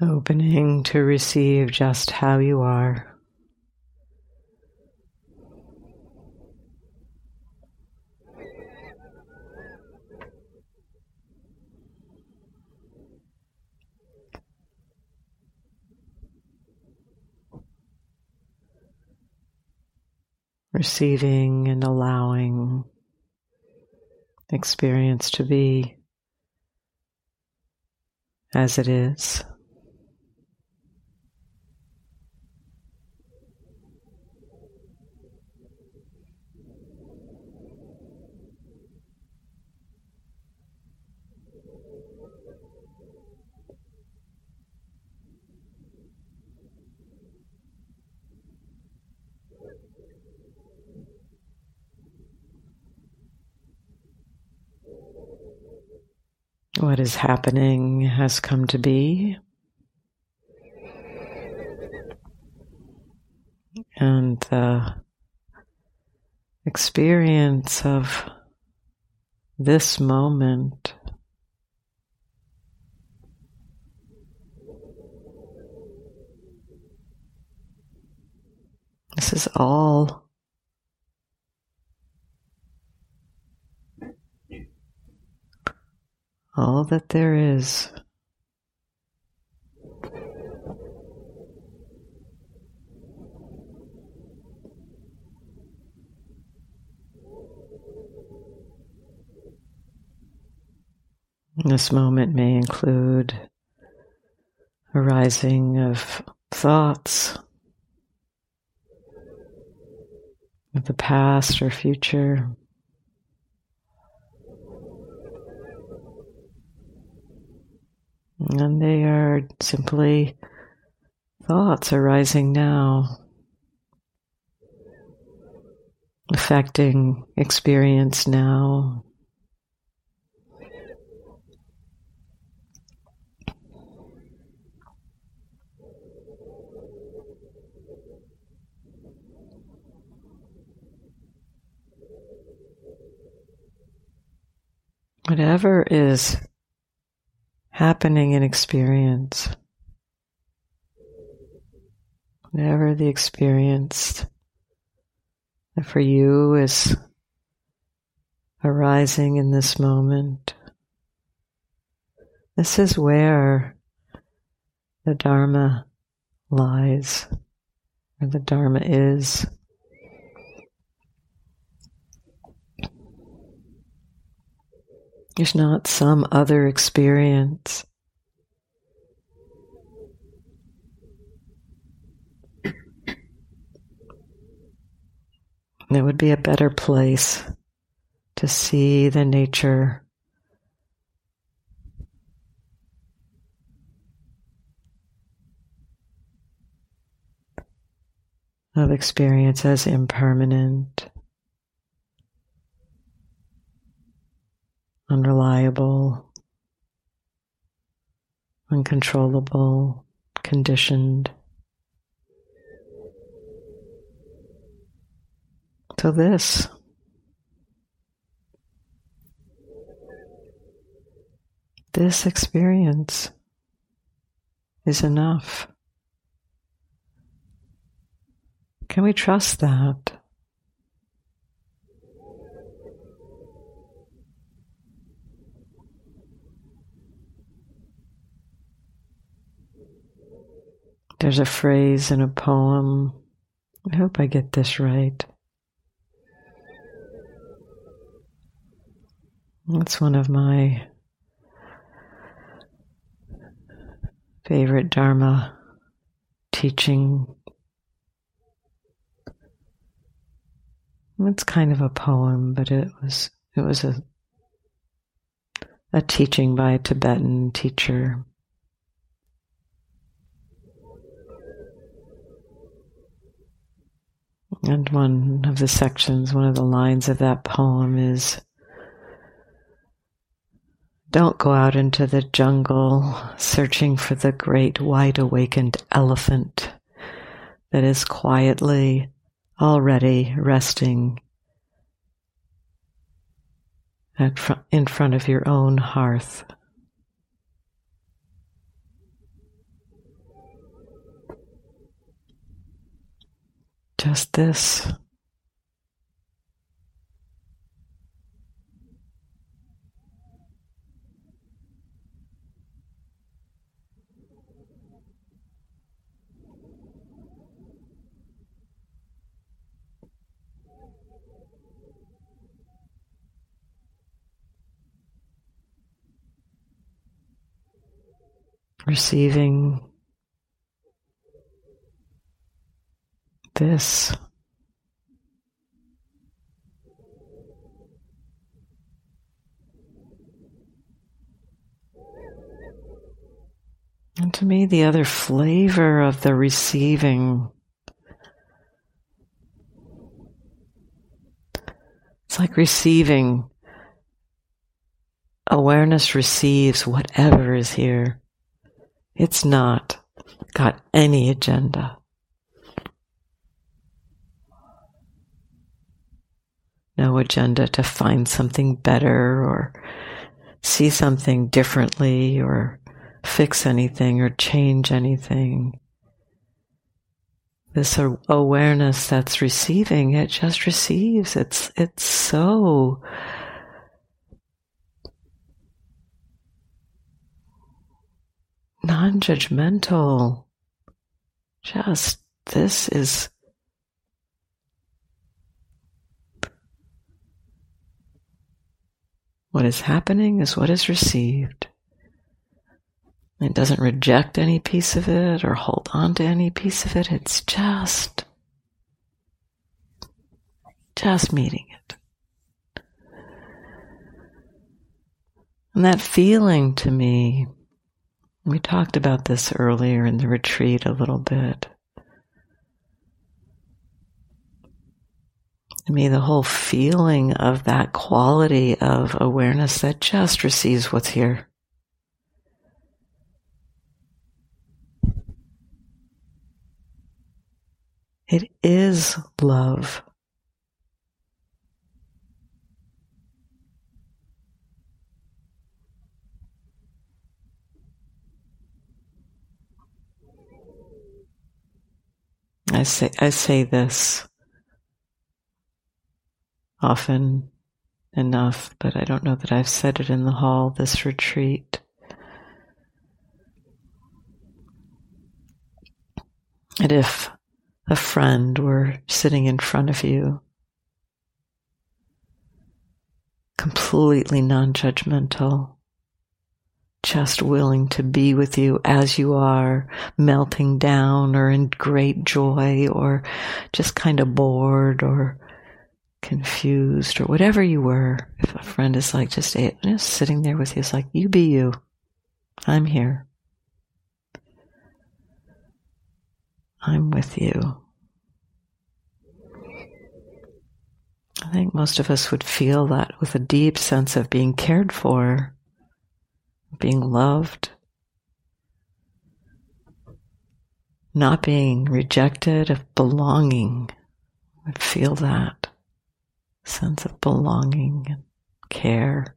Opening to receive just how you are. Receiving and allowing experience to be as it is. What is happening has come to be, and the experience of this moment this is all that there is. This moment may include arising of thoughts of the past or future. And they are simply thoughts arising now, affecting experience now. Whatever is happening in experience, whatever the experience that for you is arising in this moment, this is where the Dharma lies, where the Dharma is. There's not some other experience. It would be a better place to see the nature of experience as impermanent, unreliable, uncontrollable, conditioned. So this experience is enough. Can we trust that? There's a phrase in a poem, I hope I get this right. It's one of my favorite Dharma teaching. It's kind of a poem, but it was a teaching by a Tibetan teacher. And one of the lines of that poem is, "Don't go out into the jungle searching for the great wide-awakened elephant that is quietly already resting in front of your own hearth." just this. Receiving this. And to me, the other flavor of the receiving, it's like receiving. Awareness receives whatever is here. It's not got any agenda. No agenda to find something better or see something differently or fix anything or change anything. This awareness that's receiving, it just receives. It's so non-judgmental. Just this is what is happening is what is received. It doesn't reject any piece of it or hold on to any piece of it. It's just meeting it. And that feeling to me, we talked about this earlier in the retreat a little bit. To me, the whole feeling of that quality of awareness that just receives what's here. It is love. I say this often enough, but I don't know that I've said it in the hall this retreat. And if a friend were sitting in front of you, completely non-judgmental, just willing to be with you as you are, melting down or in great joy or just kind of bored or confused or whatever you were. If a friend is like just sitting there with you, it's like, you be you. I'm here. I'm with you. I think most of us would feel that with a deep sense of being cared for, being loved, not being rejected, of belonging. I would feel that sense of belonging and care.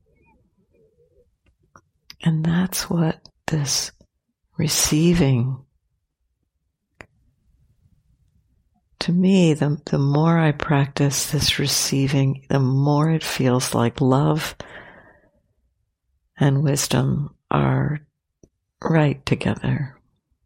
And that's what this receiving, to me, the more I practice this receiving, the more it feels like love and wisdom are right together.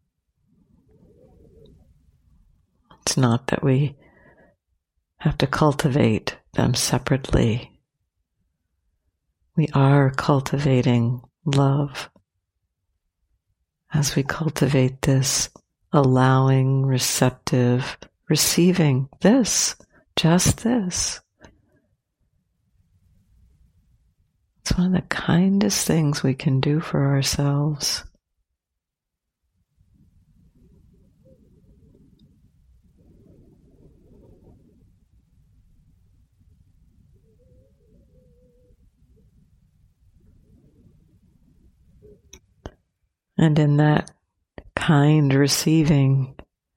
It's not that we have to cultivate them separately. We are cultivating love as we cultivate this allowing, receptive, receiving this, just this. It's one of the kindest things we can do for ourselves. And in that kind receiving,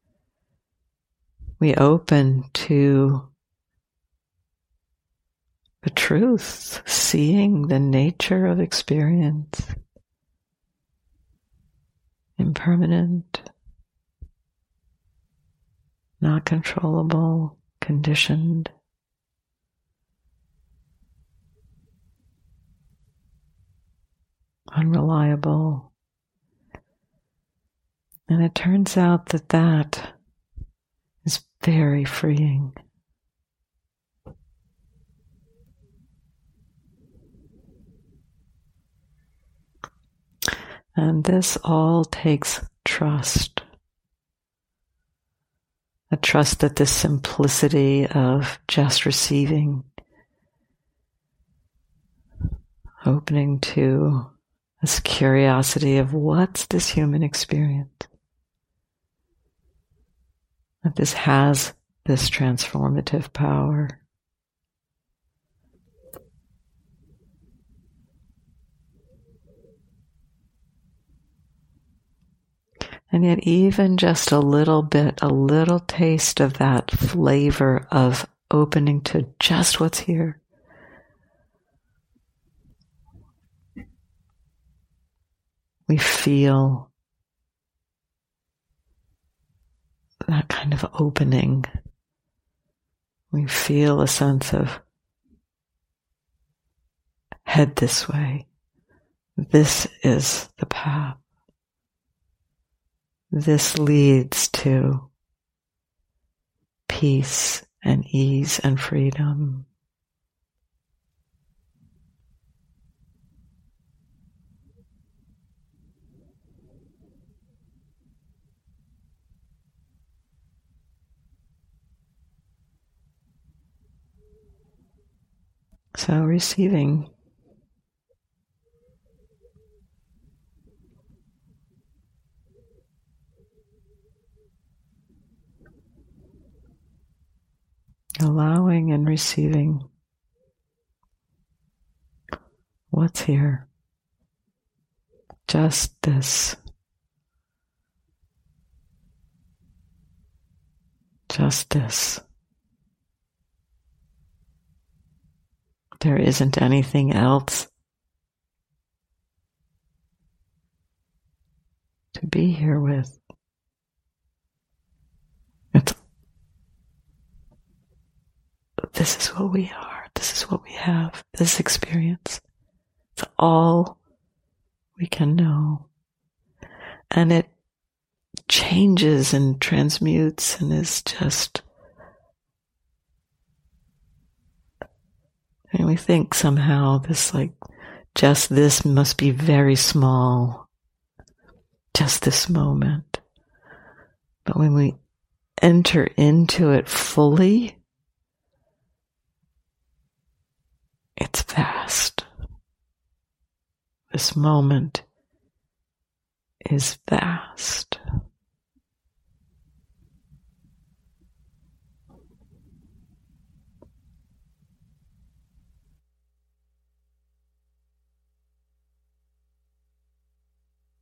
we open to the truth, seeing the nature of experience, impermanent, not controllable, conditioned. Unreliable. And it turns out that that is very freeing. And this all takes trust. A trust that the simplicity of just receiving, opening to this curiosity of what's this human experience, that this has this transformative power. And yet even just a little bit, a little taste of that flavor of opening to just what's here. We feel that kind of opening. We feel a sense of head this way. This is the path. This leads to peace and ease and freedom. So receiving. Allowing and receiving what's here. Just this. Just this. There isn't anything else to be here with. This is what we are. This is what we have. This experience. It's all we can know. And it changes and transmutes and is just... And we think somehow this just this must be very small. Just this moment. But when we enter into it fully, it's vast. This moment is vast.